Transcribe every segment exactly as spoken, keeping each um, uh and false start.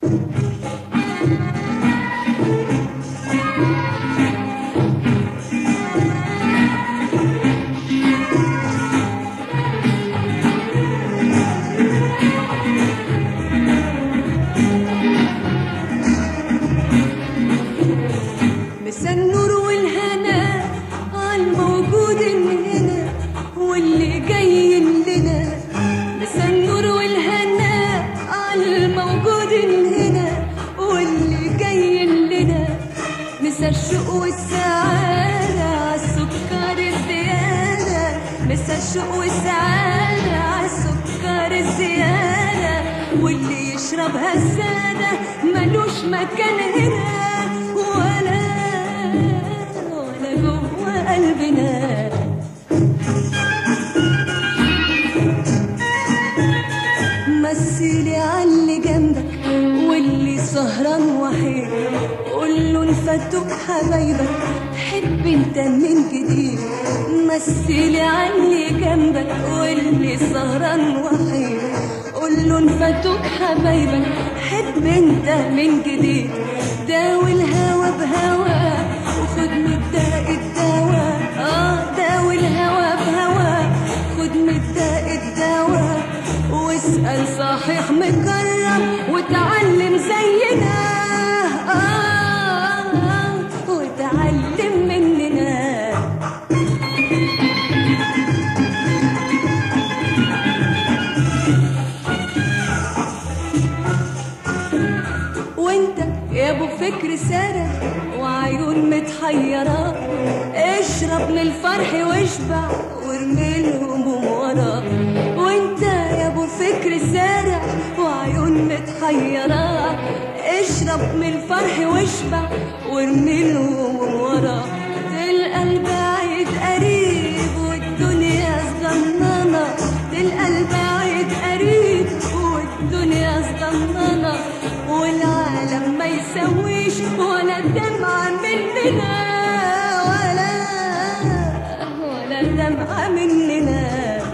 مسا النور والهنا عالموجود هنا واللي جاي لنا. مسا النور والهنا عالموجود هنا واللي جاي لنا. مسا الشوق والسعادة عالسكر الزيادة. مسا الشوق والسعادة عالسكر الزيادة. واللي يشربها السادة ملوش مكان هنا ولا ولا جوه قلبنا. مثلي عاللي جنبك واللي سهران وحيد. قوله انفتوك حبايبك حب انت من جديد. مثلي عاللي جنبك واللي سهران وحيد. قوله انفتوك حبايبك حب انت من جديد. داوي الهوى بهوى وخد من الداء الدواء. اه داوي الهوى بهوى خد من الداء الدواء. واسأل صحيح مكرم وتعلم زينا. آه آه وتعلم مننا. وانت يا ابو فكر سارح وعيون متحيرة. اشرب من الفرح واشبع وارمي الهموم ورا. وانت يا ابو فكر سارح وعيون متحيرة. اشرب من الفرح واشبع وارمي الهموم ورا. تلقى البعيد قريب والدنيا صغننة. تلقى البعيد قريب والدنيا صغننة. والعالم ما يسويش ولا دمعة مننا ولا ولا دمعة مننا.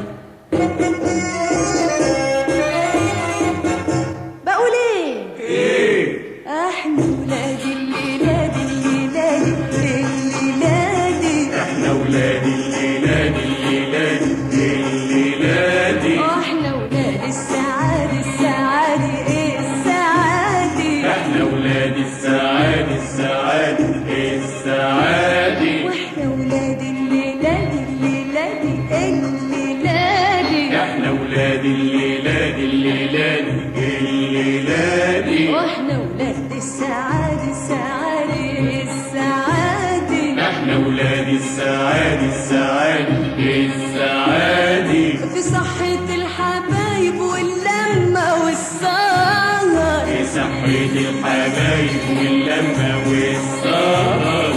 بقول ايه؟ ايه؟ احنا ولاد الليلاد الليلاد الليلاد. احنا ولاد الليلاد الليلاد الليلاد. واحنا ولاد السعادة السعادة ايه السعادة. احنا ولاد السعاد السعاد السعاد. واحنا ولاد الليلاد الليلاد الليلاد. احنا ولاد الليلاد الليلاد الليلاد. واحنا ولاد السعادة السعادة السعادة. احنا ولاد السعاد السعاد السعاد. في صحة الحبايب واللمة والسهر. في صحة الحبايب واللمة والسهر.